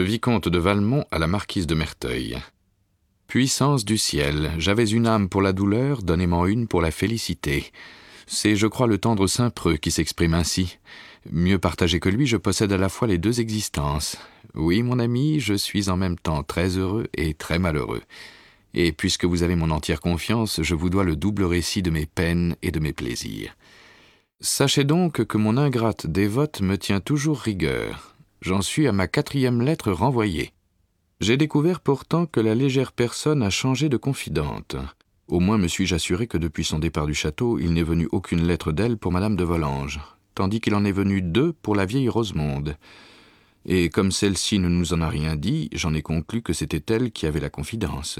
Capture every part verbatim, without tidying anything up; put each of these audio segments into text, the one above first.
Vicomte de Valmont à la marquise de Merteuil. Puissance du ciel, j'avais une âme pour la douleur, donnez-m'en une pour la félicité. C'est, je crois, le tendre Saint-Preux qui s'exprime ainsi. Mieux partagé que lui, je possède à la fois les deux existences. Oui, mon ami, je suis en même temps très heureux et très malheureux. Et puisque vous avez mon entière confiance, je vous dois le double récit de mes peines et de mes plaisirs. Sachez donc que mon ingrate dévote me tient toujours rigueur. J'en suis à ma quatrième lettre renvoyée. J'ai découvert pourtant que la légère personne a changé de confidente. Au moins me suis-je assuré que depuis son départ du château, il n'est venu aucune lettre d'elle pour madame de Volanges, tandis qu'il en est venu deux pour la vieille Rosemonde. Et comme celle-ci ne nous en a rien dit, j'en ai conclu que c'était elle qui avait la confidence.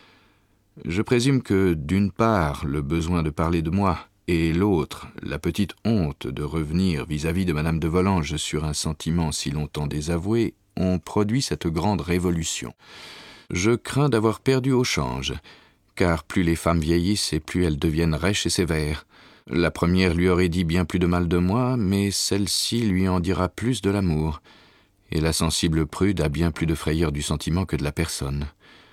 Je présume que, d'une part, le besoin de parler de moi, et l'autre, la petite honte de revenir vis-à-vis de madame de Volanges sur un sentiment si longtemps désavoué, ont produit cette grande révolution. Je crains d'avoir perdu au change, car plus les femmes vieillissent et plus elles deviennent rêches et sévères. La première lui aurait dit bien plus de mal de moi, mais celle-ci lui en dira plus de l'amour, et la sensible prude a bien plus de frayeur du sentiment que de la personne.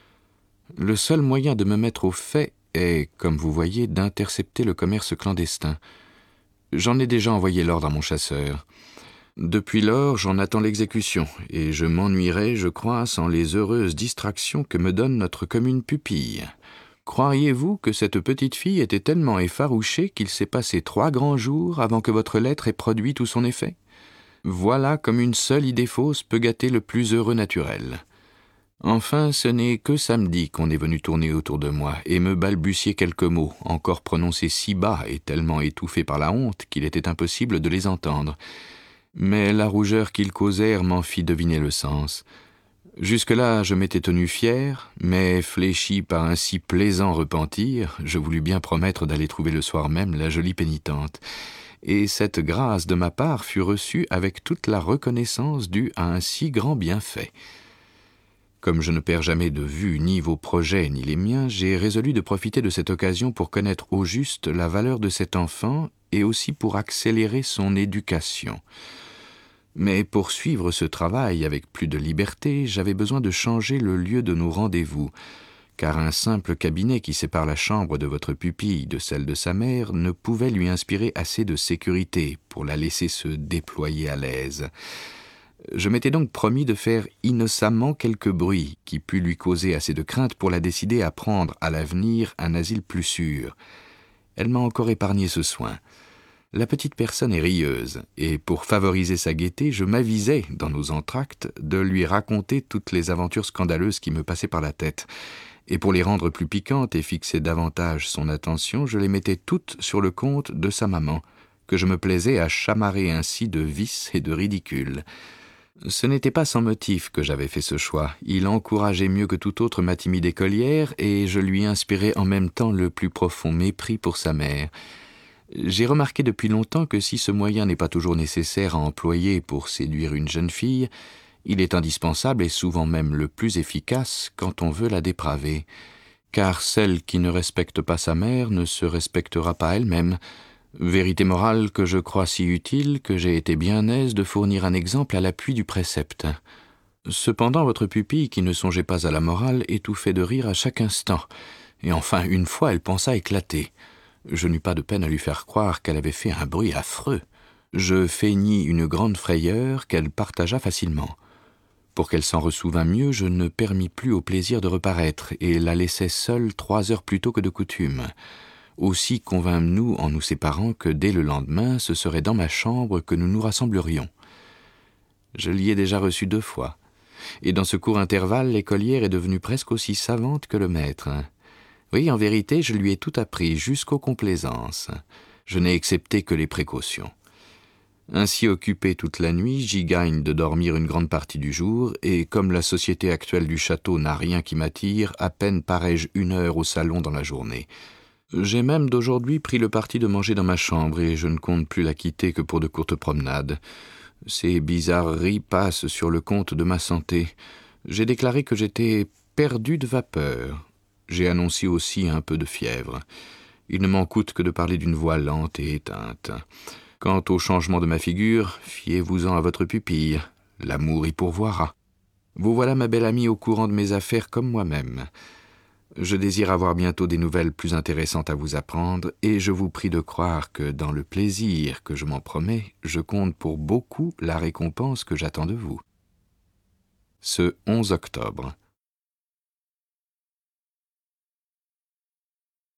Le seul moyen de me mettre au fait est, comme vous voyez, d'intercepter le commerce clandestin. J'en ai déjà envoyé l'ordre à mon chasseur. Depuis lors, j'en attends l'exécution, et je m'ennuierai, je crois, sans les heureuses distractions que me donne notre commune pupille. Croiriez-vous que cette petite fille était tellement effarouchée qu'il s'est passé trois grands jours avant que votre lettre ait produit tout son effet? Voilà comme une seule idée fausse peut gâter le plus heureux naturel. Enfin, ce n'est que samedi qu'on est venu tourner autour de moi et me balbutier quelques mots, encore prononcés si bas et tellement étouffés par la honte qu'il était impossible de les entendre. Mais la rougeur qu'ils causèrent m'en fit deviner le sens. Jusque-là, je m'étais tenu fier, mais fléchi par un si plaisant repentir, je voulus bien promettre d'aller trouver le soir même la jolie pénitente. Et cette grâce de ma part fut reçue avec toute la reconnaissance due à un si grand bienfait. Comme je ne perds jamais de vue ni vos projets ni les miens, j'ai résolu de profiter de cette occasion pour connaître au juste la valeur de cet enfant et aussi pour accélérer son éducation. Mais pour suivre ce travail avec plus de liberté, j'avais besoin de changer le lieu de nos rendez-vous, car un simple cabinet qui sépare la chambre de votre pupille de celle de sa mère ne pouvait lui inspirer assez de sécurité pour la laisser se déployer à l'aise. Je m'étais donc promis de faire innocemment quelque bruit qui pût lui causer assez de crainte pour la décider à prendre à l'avenir un asile plus sûr. Elle m'a encore épargné ce soin. La petite personne est rieuse, et pour favoriser sa gaieté, je m'avisais, dans nos entr'actes, de lui raconter toutes les aventures scandaleuses qui me passaient par la tête. Et pour les rendre plus piquantes et fixer davantage son attention, je les mettais toutes sur le compte de sa maman, que je me plaisais à chamarrer ainsi de vices et de ridicules. Ce n'était pas sans motif que j'avais fait ce choix. Il encourageait mieux que tout autre ma timide écolière, et je lui inspirais en même temps le plus profond mépris pour sa mère. J'ai remarqué depuis longtemps que si ce moyen n'est pas toujours nécessaire à employer pour séduire une jeune fille, il est indispensable et souvent même le plus efficace quand on veut la dépraver. Car celle qui ne respecte pas sa mère ne se respectera pas elle-même. Vérité morale que je crois si utile que j'ai été bien aise de fournir un exemple à l'appui du précepte. Cependant, votre pupille, qui ne songeait pas à la morale, étouffait de rire à chaque instant, et enfin, une fois, elle pensa éclater. Je n'eus pas de peine à lui faire croire qu'elle avait fait un bruit affreux. Je feignis une grande frayeur qu'elle partagea facilement. Pour qu'elle s'en ressouvînt mieux, je ne permis plus au plaisir de reparaître, et la laissai seule trois heures plus tôt que de coutume. Aussi convînmes-nous en nous séparant que dès le lendemain, ce serait dans ma chambre que nous nous rassemblerions. Je l'y ai déjà reçue deux fois, et dans ce court intervalle, l'écolière est devenue presque aussi savante que le maître. Oui, en vérité, je lui ai tout appris, jusqu'aux complaisances. Je n'ai excepté que les précautions. Ainsi occupé toute la nuit, j'y gagne de dormir une grande partie du jour, et comme la société actuelle du château n'a rien qui m'attire, à peine parais-je une heure au salon dans la journée. J'ai même d'aujourd'hui pris le parti de manger dans ma chambre, et je ne compte plus la quitter que pour de courtes promenades. Ces bizarreries passent sur le compte de ma santé. J'ai déclaré que j'étais perdu de vapeur. J'ai annoncé aussi un peu de fièvre. Il ne m'en coûte que de parler d'une voix lente et éteinte. Quant au changement de ma figure, fiez-vous-en à votre pupille. L'amour y pourvoira. Vous voilà, ma belle amie, au courant de mes affaires comme moi-même. Je désire avoir bientôt des nouvelles plus intéressantes à vous apprendre, et je vous prie de croire que, dans le plaisir que je m'en promets, je compte pour beaucoup la récompense que j'attends de vous. Ce onze octobre.